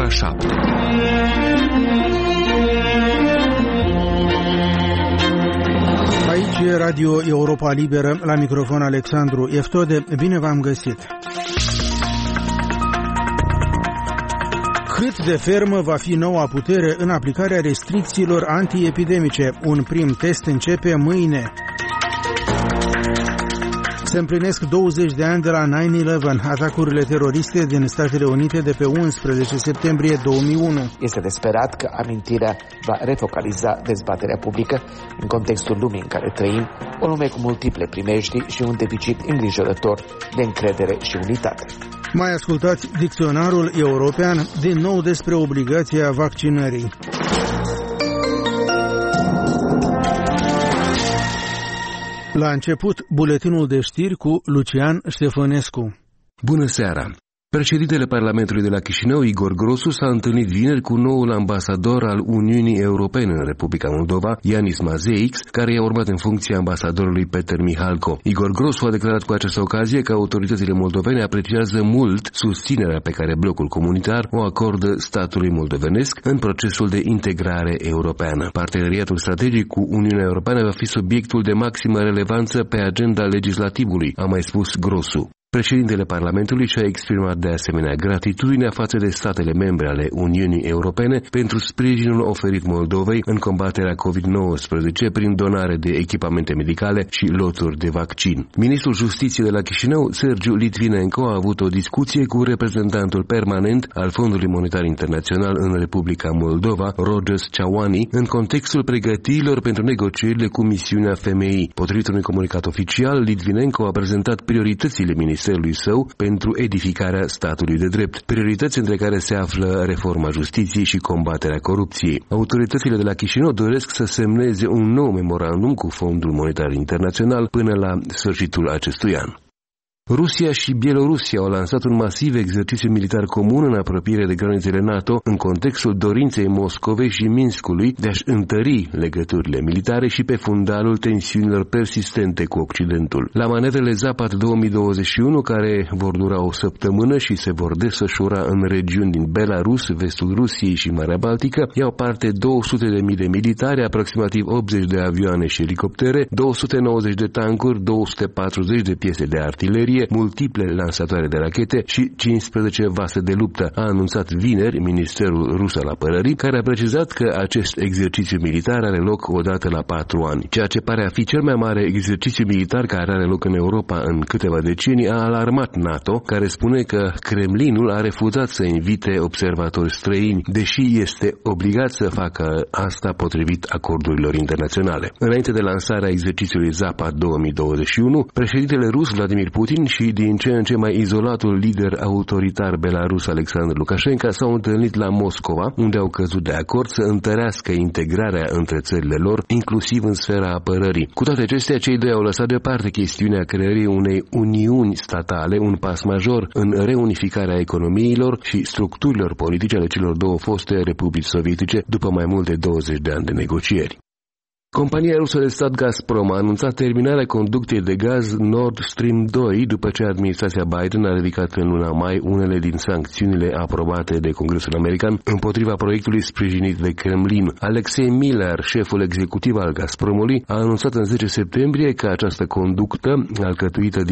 7. Aici e Radio Europa Liberă, la microfon Alexandru Eftode. Bine v-am găsit! Cât de fermă va fi noua putere în aplicarea restricțiilor antiepidemice? Un prim test începe mâine. Se împlinesc 20 de ani de la 9/11, atacurile teroriste din Statele Unite de pe 11 septembrie 2001. Este de sperat că amintirea va refocaliza dezbaterea publică în contextul lumii în care trăim, o lume cu multiple primejdii și un deficit îngrijorător de încredere și unitate. Mai ascultați dicționarul european, din nou despre obligația vaccinării. La început, buletinul de știri cu Lucian Ștefănescu. Bună seara! Președintele Parlamentului de la Chișinău, Igor Grosu, s-a întâlnit vineri cu noul ambasador al Uniunii Europene în Republica Moldova, Yanis Mazeix, care i-a urmat în funcția ambasadorului Peter Mihalko. Igor Grosu a declarat cu această ocazie că autoritățile moldovene apreciază mult susținerea pe care blocul comunitar o acordă statului moldovenesc în procesul de integrare europeană. Parteneriatul strategic cu Uniunea Europeană va fi subiectul de maximă relevanță pe agenda legislativului, a mai spus Grosu. Președintele Parlamentului și-a exprimat de asemenea gratitudinea față de statele membre ale Uniunii Europene pentru sprijinul oferit Moldovei în combaterea COVID-19 prin donare de echipamente medicale și loturi de vaccin. Ministrul Justiției de la Chișinău, Sergiu Litvinenko, a avut o discuție cu reprezentantul permanent al Fondului Monetar Internațional în Republica Moldova, Rogers Ceauani, în contextul pregătirilor pentru negocierile cu misiunea FMI. Potrivit unui comunicat oficial, Litvinenko a prezentat prioritățile Ministerului său pentru edificarea statului de drept, priorități între care se află reforma justiției și combaterea corupției. Autoritățile de la Chișinău doresc să semneze un nou memorandum cu Fondul Monetar Internațional până la sfârșitul acestui an. Rusia și Bielorusia au lansat un masiv exercițiu militar comun în apropiere de granițele NATO în contextul dorinței Moscovei și Minskului de a-și întări legăturile militare și pe fundalul tensiunilor persistente cu Occidentul. La manevrele Zapad 2021, care vor dura o săptămână și se vor desfășura în regiuni din Belarus, vestul Rusiei și Marea Baltică, iau parte 200.000 de militari, aproximativ 80 de avioane și elicoptere, 290 de tancuri, 240 de piese de artilerie, multiple lansatoare de rachete și 15 vase de luptă, a anunțat vineri Ministerul Rus al Apărării, care a precizat că acest exercițiu militar are loc odată la 4 ani. Ceea ce pare a fi cel mai mare exercițiu militar care are loc în Europa în câteva decenii a alarmat NATO, care spune că Kremlinul a refuzat să invite observatori străini, deși este obligat să facă asta potrivit acordurilor internaționale. Înainte de lansarea exercițiului Zapad 2021, președintele rus Vladimir Putin și din ce în ce mai izolatul lider autoritar belarus Alexandru Lukashenko s-au întâlnit la Moscova, unde au căzut de acord să întărească integrarea între țările lor, inclusiv în sfera apărării. Cu toate acestea, cei doi au lăsat deoparte chestiunea creării unei uniuni statale, un pas major în reunificarea economiilor și structurilor politice ale celor două foste republici sovietice după mai mult de 20 de ani de negocieri. Compania rusă de stat Gazprom a anunțat terminarea conductei de gaz Nord Stream 2 după ce administrația Biden a ridicat în luna mai unele din sancțiunile aprobate de Congresul American împotriva proiectului sprijinit de Kremlin. Alexei Miller, șeful executiv al Gazpromului, a anunțat în 10 septembrie că această conductă, alcătuită